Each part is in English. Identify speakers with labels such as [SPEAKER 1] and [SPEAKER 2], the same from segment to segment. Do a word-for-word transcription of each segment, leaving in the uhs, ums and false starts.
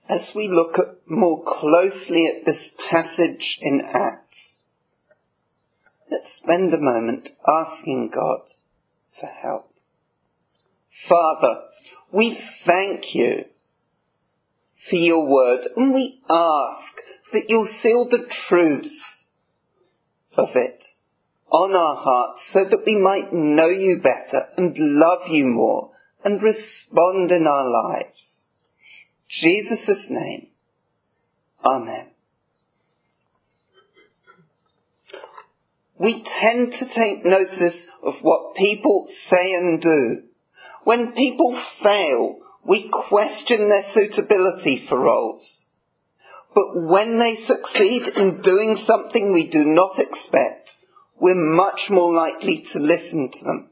[SPEAKER 1] as we look at more closely at this passage in Acts, let's spend a moment asking God for help. Father, we thank you for your word, and we ask that you'll seal the truths of it on our hearts so that we might know you better and love you more and respond in our lives. In Jesus' name, amen. We tend to take notice of what people say and do. When people fail, we question their suitability for roles. But when they succeed in doing something we do not expect, we're much more likely to listen to them.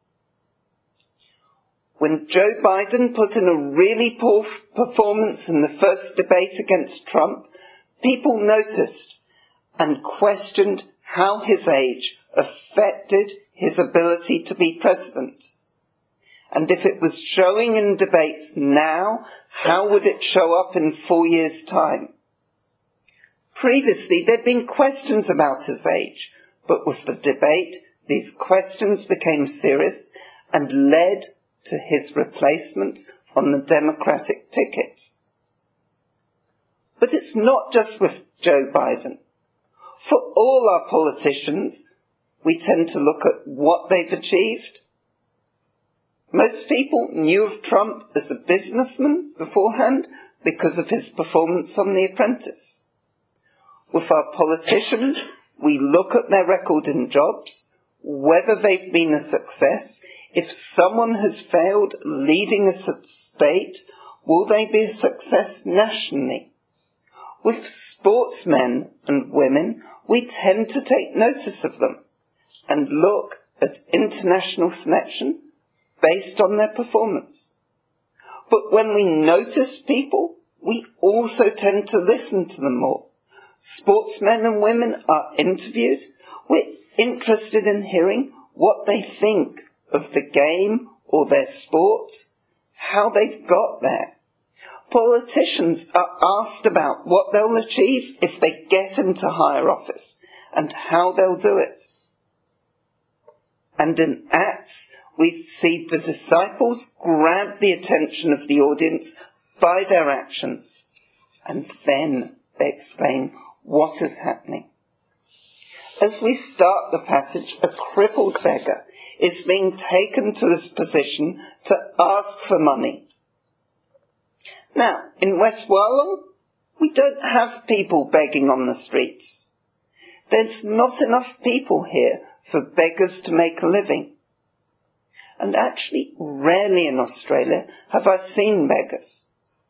[SPEAKER 1] When Joe Biden put in a really poor performance in the first debate against Trump, people noticed and questioned how his age affected his ability to be president. And if it was showing in debates now, how would it show up in four years' time? Previously, there'd been questions about his age, but with the debate, these questions became serious and led to his replacement on the Democratic ticket. But it's not just with Joe Biden. For all our politicians, we tend to look at what they've achieved. Most people knew of Trump as a businessman beforehand because of his performance on The Apprentice. With our politicians, we look at their record in jobs, whether they've been a success. If someone has failed leading a state, will they be a success nationally? With sportsmen and women, we tend to take notice of them and look at international selection based on their performance. But when we notice people, we also tend to listen to them more. Sportsmen and women are interviewed. We're interested in hearing what they think of the game or their sport, how they've got there. Politicians are asked about what they'll achieve if they get into higher office and how they'll do it. And in Acts, we see the disciples grab the attention of the audience by their actions, and then they explain what is happening. As we start the passage, a crippled beggar is being taken to his position to ask for money. Now, in West Wallong, we don't have people begging on the streets. There's not enough people here for beggars to make a living. And actually, rarely in Australia have I seen beggars.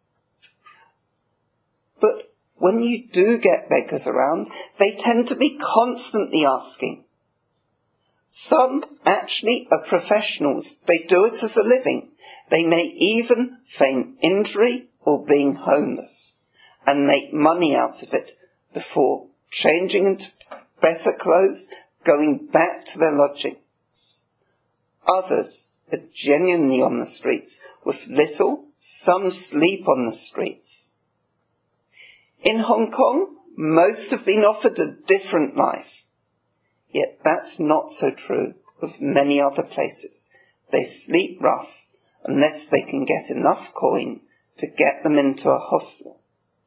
[SPEAKER 1] But when you do get beggars around, they tend to be constantly asking. Some actually are professionals. They do it as a living. They may even feign injury or being homeless and make money out of it before changing into better clothes, going back to their lodgings. Others are genuinely on the streets with little. Some sleep on the streets. In Hong Kong, most have been offered a different life. Yet that's not so true of many other places. They sleep rough unless they can get enough coin to get them into a hostel.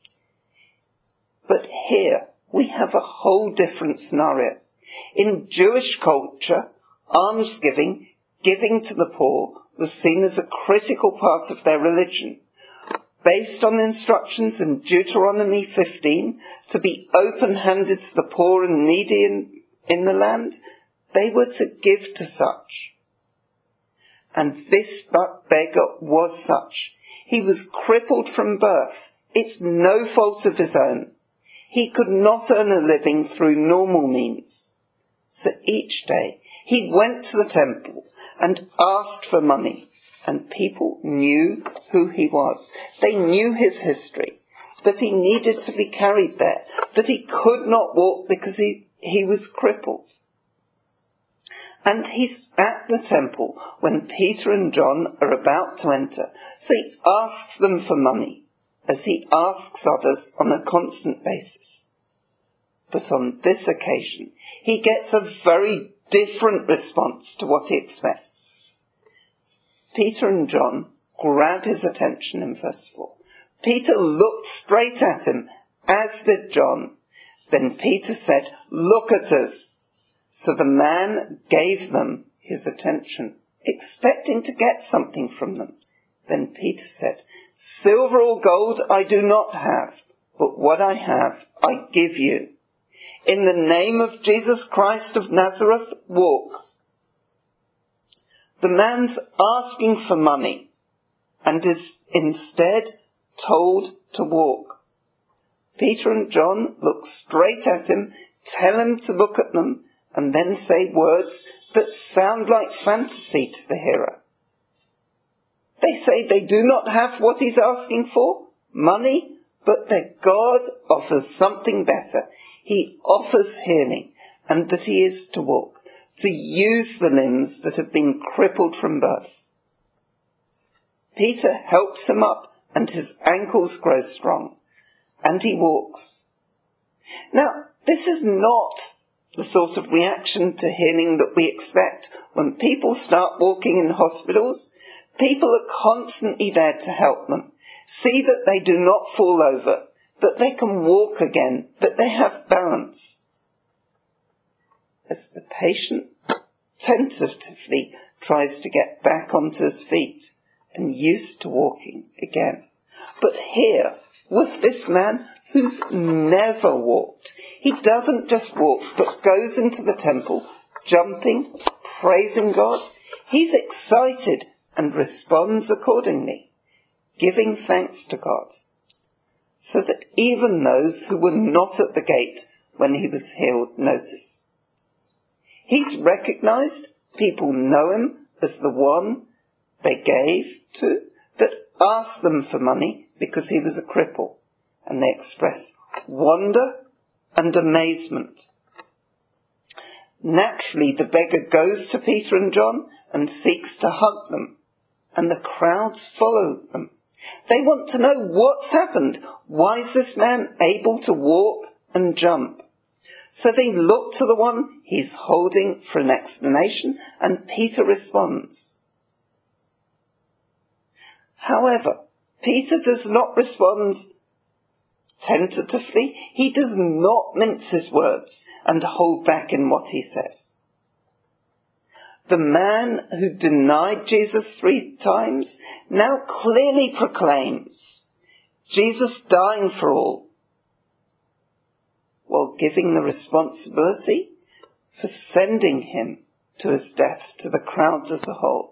[SPEAKER 1] But here we have a whole different scenario. In Jewish culture, almsgiving, giving to the poor, was seen as a critical part of their religion. Based on the instructions in Deuteronomy fifteen to be open-handed to the poor and needy in, in the land, they were to give to such. And this beggar was such. He was crippled from birth. It's no fault of his own. He could not earn a living through normal means. So each day he went to the temple and asked for money, and people knew who he was. They knew his history, that he needed to be carried there, that he could not walk because he, he was crippled. And he's at the temple when Peter and John are about to enter, so he asks them for money. as he asks others on a constant basis. But on this occasion, he gets a very different response to what he expects. Peter and John grab his attention in verse four. Peter looked straight at him, as did John. Then Peter said, "Look at us." So the man gave them his attention, expecting to get something from them. Then Peter said, "Silver or gold I do not have, but what I have I give you. In the name of Jesus Christ of Nazareth, walk." The man's asking for money and is instead told to walk. Peter and John look straight at him, tell him to look at them, and then say words that sound like fantasy to the hearer. They say they do not have what he's asking for, money, but that God offers something better. He offers healing, and that he is to walk, to use the limbs that have been crippled from birth. Peter helps him up, and his ankles grow strong, and he walks. Now, this is not the sort of reaction to healing that we expect. When people start walking in hospitals, people are constantly there to help them, see that they do not fall over, that they can walk again, that they have balance. As the patient tentatively tries to get back onto his feet and used to walking again. But here, with this man who's never walked, he doesn't just walk, but goes into the temple, jumping, praising God. He's excited and responds accordingly, giving thanks to God, so that even those who were not at the gate when he was healed notice. He's recognized, people know him as the one they gave to, that asked them for money because he was a cripple, and they express wonder and amazement. Naturally, the beggar goes to Peter and John and seeks to hug them, and the crowds follow them. They want to know what's happened. Why is this man able to walk and jump? So they look to the one he's holding for an explanation, and Peter responds. However, Peter does not respond tentatively. He does not mince his words and hold back in what he says. The man who denied Jesus three times now clearly proclaims Jesus dying for all, while giving the responsibility for sending him to his death to the crowds as a whole.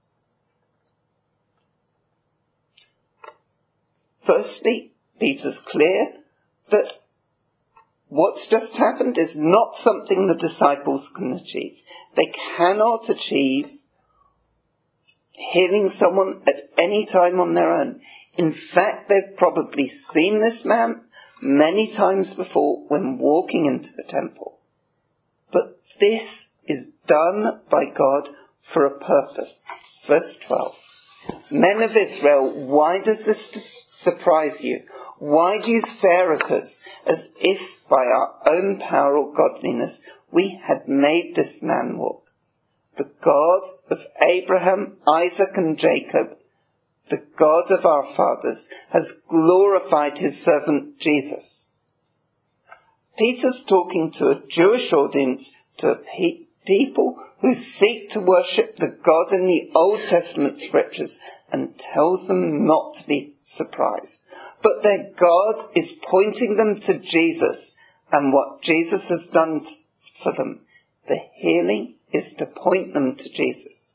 [SPEAKER 1] Firstly, Peter's clear that what's just happened is not something the disciples can achieve. They cannot achieve healing someone at any time on their own. In fact, they've probably seen this man many times before when walking into the temple. But this is done by God for a purpose. Verse twelve. Men of Israel, why does this surprise you? Why do you stare at us as if by our own power or godliness we had made this man walk? The God of Abraham, Isaac and Jacob, the God of our fathers, has glorified his servant Jesus. Peter's talking to a Jewish audience, to a pe- people who seek to worship the God in the Old Testament scriptures, and tells them not to be surprised. But their God is pointing them to Jesus and what Jesus has done t- for them. The healing is to point them to Jesus.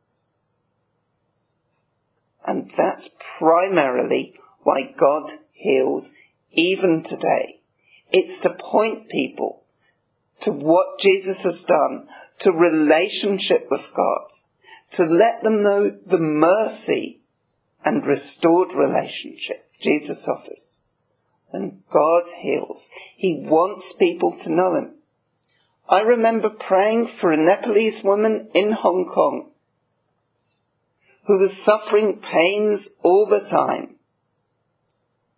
[SPEAKER 1] And that's primarily why God heals even today. It's to point people to what Jesus has done, to relationship with God, to let them know the mercy and restored relationship Jesus offers. When God heals, he wants people to know him. I remember praying for a Nepalese woman in Hong Kong who was suffering pains all the time.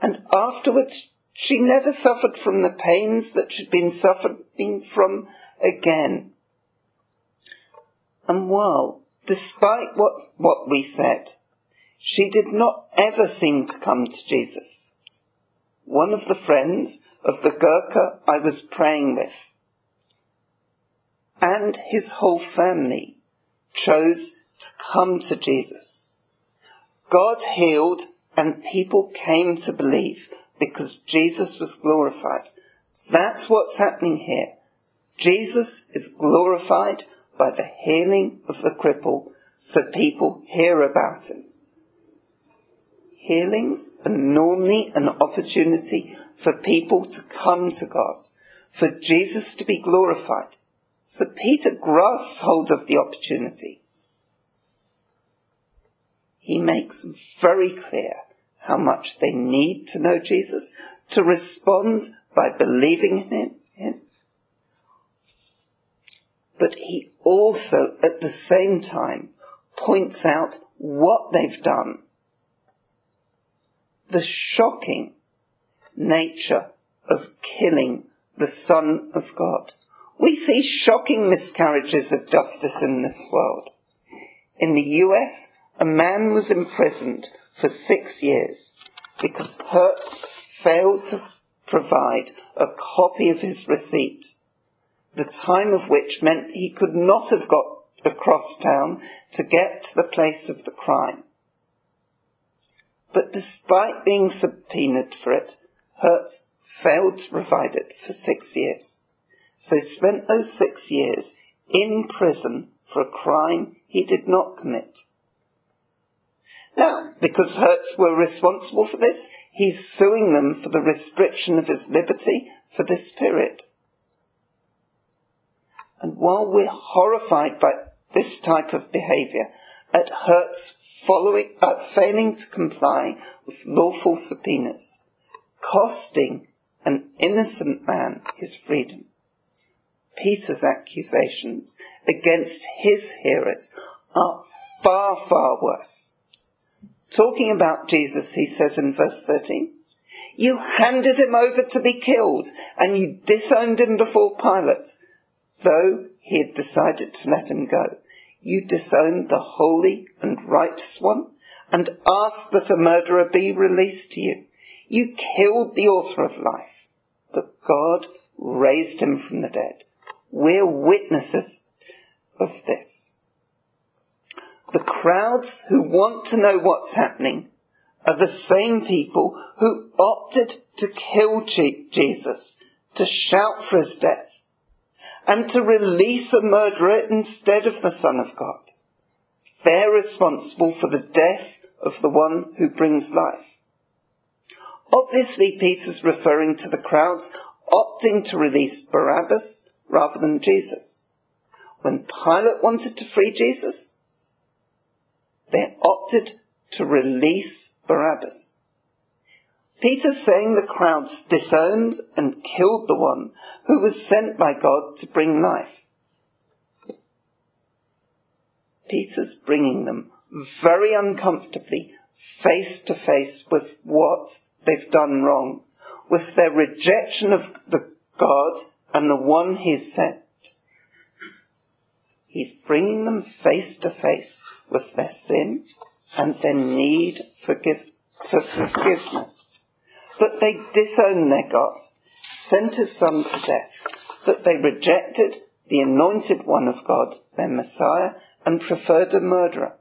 [SPEAKER 1] And afterwards she never suffered from the pains that she'd been suffering from again. And while, despite what, what we said, she did not ever seem to come to Jesus, one of the friends of the Gurkha I was praying with and his whole family chose to come to Jesus. God healed and people came to believe because Jesus was glorified. That's what's happening here. Jesus is glorified by the healing of the cripple, so people hear about him. Healings are normally an opportunity for people to come to God, for Jesus to be glorified. So Peter grasps hold of the opportunity. He makes very clear how much they need to know Jesus, to respond by believing in him. But he also, at the same time, points out what they've done. The shocking nature of killing the Son of God. We see shocking miscarriages of justice in this world. In the U S, a man was imprisoned for six years because Hertz failed to provide a copy of his receipt, the time of which meant he could not have got across town to get to the place of the crime. But despite being subpoenaed for it, Hertz failed to provide it for six years. So he spent those six years in prison for a crime he did not commit. Now, because Hertz were responsible for this, he's suing them for the restriction of his liberty for this period. And while we're horrified by this type of behaviour, at Hertz following, uh, failing to comply with lawful subpoenas, costing an innocent man his freedom, Peter's accusations against his hearers are far, far worse. Talking about Jesus, he says in verse thirteen, "You handed him over to be killed, and you disowned him before Pilate, though he had decided to let him go. You disowned the holy and righteous one, and asked that a murderer be released to you. You killed the author of life, but God raised him from the dead. We're witnesses of this." The crowds who want to know what's happening are the same people who opted to kill Jesus, to shout for his death, and to release a murderer instead of the Son of God. They're responsible for the death of the one who brings life. Obviously, Peter's referring to the crowds opting to release Barabbas rather than Jesus. When Pilate wanted to free Jesus, they opted to release Barabbas. Peter's saying the crowds disowned and killed the one who was sent by God to bring life. Peter's bringing them very uncomfortably face to face with what they've done wrong, with their rejection of the God and the one he's sent. He's bringing them face to face with their sin and their need forgive, for forgiveness. That they disowned their God, sent his Son to death, that they rejected the anointed one of God, their Messiah, and preferred a murderer.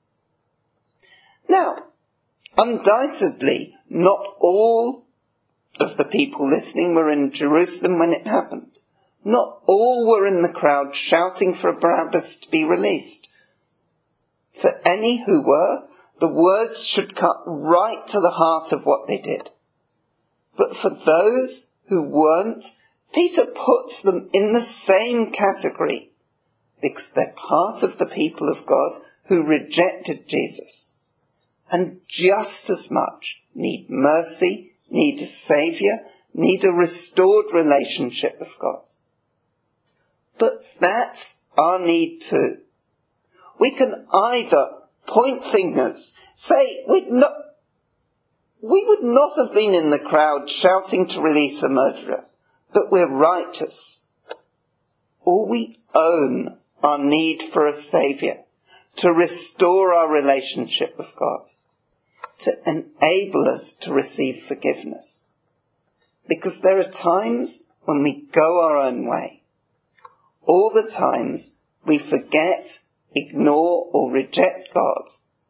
[SPEAKER 1] Now, undoubtedly, not all of the people listening were in Jerusalem when it happened. Not all were in the crowd shouting for Barabbas to be released. For any who were, the words should cut right to the heart of what they did. But for those who weren't, Peter puts them in the same category because they're part of the people of God who rejected Jesus and just as much need mercy, need a saviour, need a restored relationship with God. But that's our need too. We can either point fingers, say we're not, We would not have been in the crowd shouting to release a murderer, but we're righteous. Or we own our need for a saviour, to restore our relationship with God, to enable us to receive forgiveness. Because there are times when we go our own way. All the times we forget, ignore or reject God.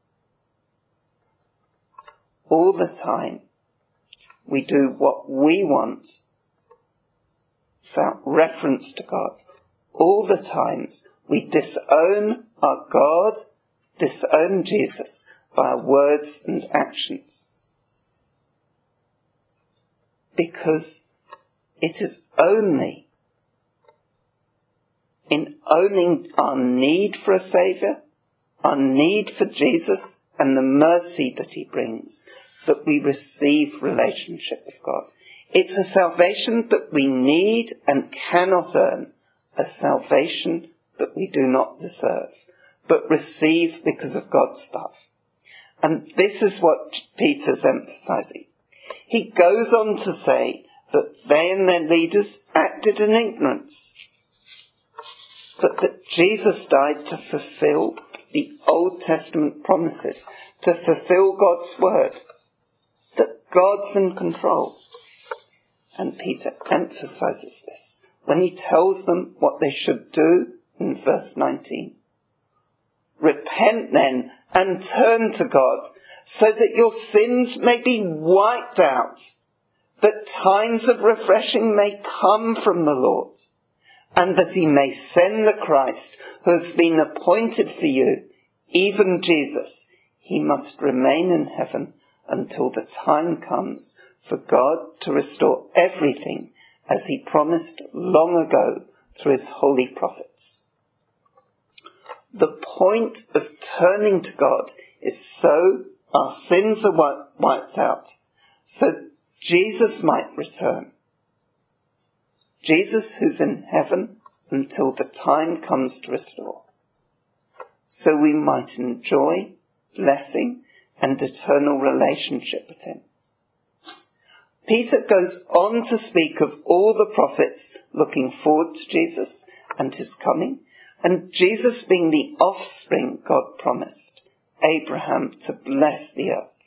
[SPEAKER 1] All the time we do what we want without reference to God. All the times we disown our God, disown Jesus by our words and actions. Because it is only in owning our need for a saviour, our need for Jesus and the mercy that he brings, that we receive relationship with God. It's a salvation that we need and cannot earn, a salvation that we do not deserve, but receive because of God's love. And this is what Peter's emphasising. He goes on to say that they and their leaders acted in ignorance, but that Jesus died to fulfill the Old Testament promises, to fulfill God's word, that God's in control. And Peter emphasises this when he tells them what they should do in verse nineteen. Repent then and turn to God, so that your sins may be wiped out, that times of refreshing may come from the Lord, and that he may send the Christ who has been appointed for you, even Jesus. He must remain in heaven until the time comes for God to restore everything as he promised long ago through his holy prophets. The point of turning to God is so our sins are wiped out, so Jesus might return. Jesus who's in heaven until the time comes to restore, so we might enjoy blessing and eternal relationship with him. Peter goes on to speak of all the prophets looking forward to Jesus and his coming, and Jesus being the offspring God promised Abraham to bless the earth.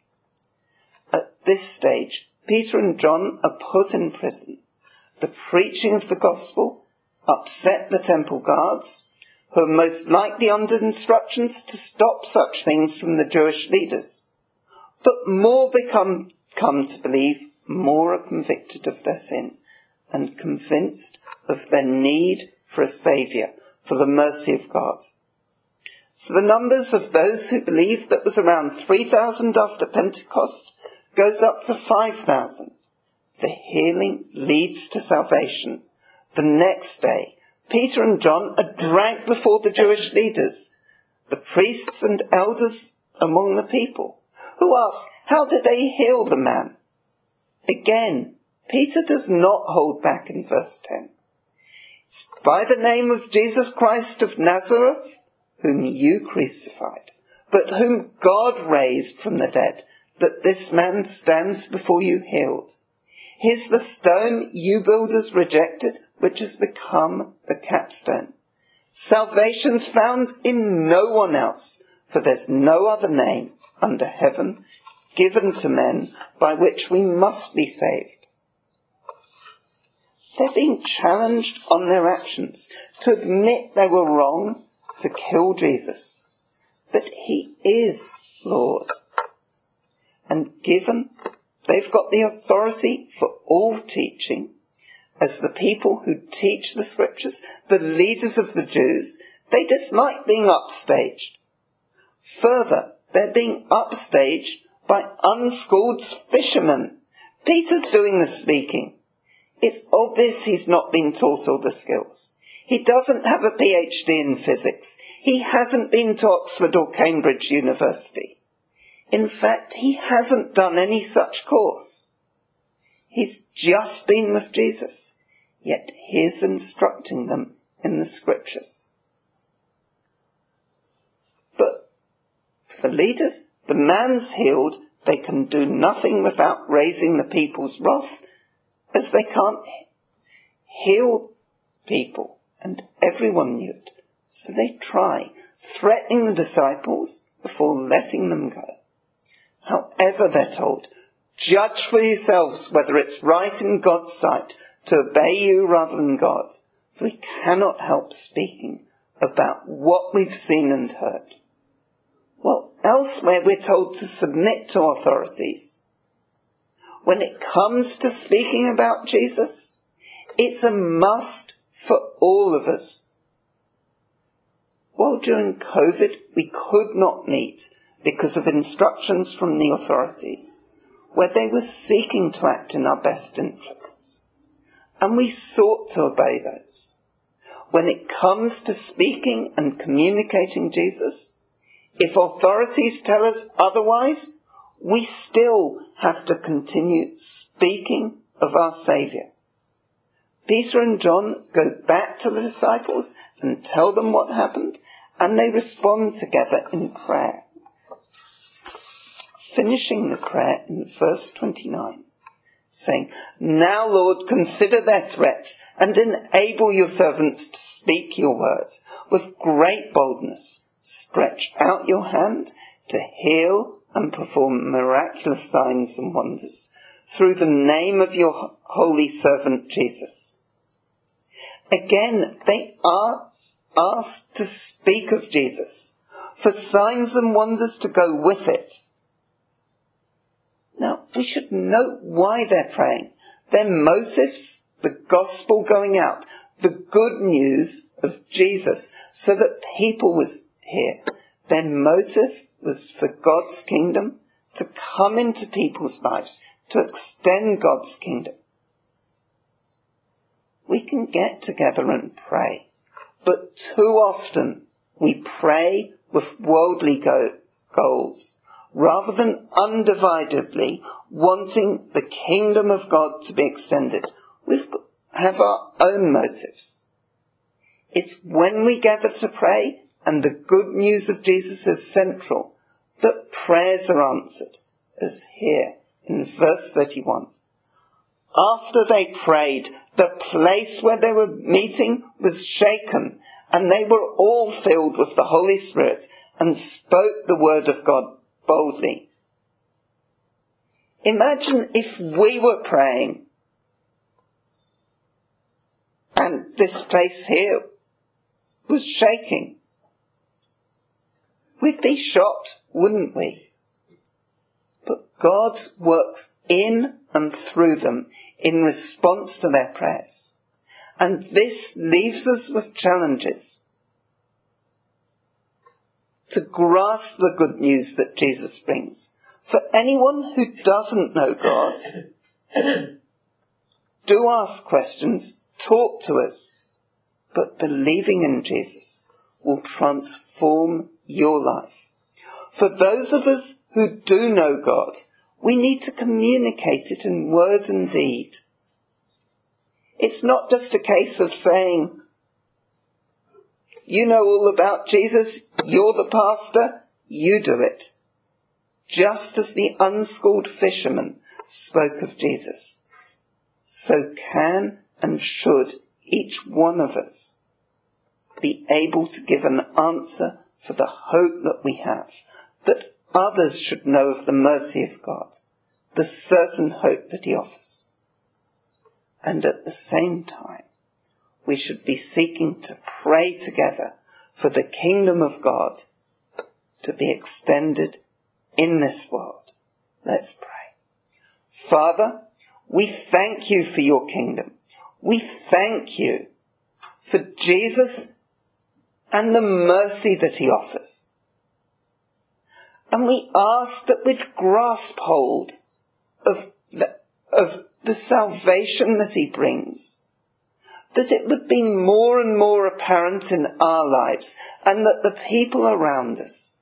[SPEAKER 1] At this stage, Peter and John are put in prison. The preaching of the gospel upset the temple guards, who are most likely under instructions to stop such things from the Jewish leaders. But more become come to believe, more are convicted of their sin and convinced of their need for a saviour, for the mercy of God. So the numbers of those who believe, that was around three thousand after Pentecost, goes up to five thousand. The healing leads to salvation. The next day, Peter and John are dragged before the Jewish leaders, the priests and elders among the people, who ask, how did they heal the man? Again, Peter does not hold back in verse ten. It's by the name of Jesus Christ of Nazareth, whom you crucified, but whom God raised from the dead, that this man stands before you healed. Here's the stone you builders rejected, which has become the capstone. Salvation's found in no one else, for there's no other name under heaven given to men by which we must be saved. They're being challenged on their actions to admit they were wrong to kill Jesus, that he is Lord. And given they've got the authority for all teaching, as the people who teach the scriptures, the leaders of the Jews, they dislike being upstaged. Further, they're being upstaged by unschooled fishermen. Peter's doing the speaking. It's obvious he's not been taught all the skills. He doesn't have a P H D in physics. He hasn't been to Oxford or Cambridge University. In fact, he hasn't done any such course. He's just been with Jesus, yet he's instructing them in the scriptures. But for leaders, the man's healed they can do nothing without raising the people's wrath, as they can't heal people, and everyone knew it. So they try, threatening the disciples before letting them go. However, they're told, judge for yourselves whether it's right in God's sight to obey you rather than God. For we cannot help speaking about what we've seen and heard. Well, elsewhere we're told to submit to authorities. When it comes to speaking about Jesus, it's a must for all of us. Well, during COVID, we could not meet because of instructions from the authorities, where they were seeking to act in our best interests. And we sought to obey those. When it comes to speaking and communicating Jesus, if authorities tell us otherwise, we still have to continue speaking of our Saviour. Peter and John go back to the disciples and tell them what happened, and they respond together in prayer. Finishing the prayer in verse twenty-nine, saying, "Now, Lord, consider their threats and enable your servants to speak your words with great boldness. Stretch out your hand to heal and perform miraculous signs and wonders through the name of your holy servant Jesus." Again, they are asked to speak of Jesus, for signs and wonders to go with it. Now, we should note why they're praying. Their motives, the gospel going out, the good news of Jesus, so that people was here. Their motive was for God's kingdom to come into people's lives, to extend God's kingdom. We can get together and pray, but too often we pray with worldly go- goals, rather than undividedly wanting the kingdom of God to be extended. We have our own motives. It's when we gather to pray and the good news of Jesus is central that prayers are answered, as here in verse thirty-one. After they prayed, the place where they were meeting was shaken, and they were all filled with the Holy Spirit and spoke the word of God boldly. Imagine if we were praying and this place here was shaking. We'd be shocked, wouldn't we? But God works in and through them in response to their prayers. And this leaves us with challenges to grasp the good news that Jesus brings. For anyone who doesn't know God, do ask questions, talk to us, but believing in Jesus will transform your life. For those of us who do know God, we need to communicate it in word and deed. It's not just a case of saying, you know all about Jesus, you're the pastor, you do it. Just as the unschooled fisherman spoke of Jesus, so can and should each one of us be able to give an answer for the hope that we have, that others should know of the mercy of God, the certain hope that he offers. And at the same time, we should be seeking to pray together for the kingdom of God to be extended in this world. Let's pray. Father, we thank you for your kingdom. We thank you for Jesus and the mercy that he offers. And we ask that we'd grasp hold of the, of the salvation that he brings, that it would be more and more apparent in our lives, and that the people around us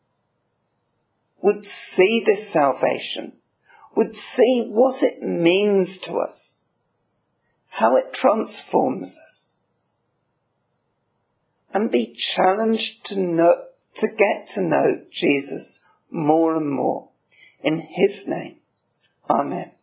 [SPEAKER 1] would see this salvation, would see what it means to us, how it transforms us, and be challenged to know, to get to know Jesus more and more. In his name. Amen.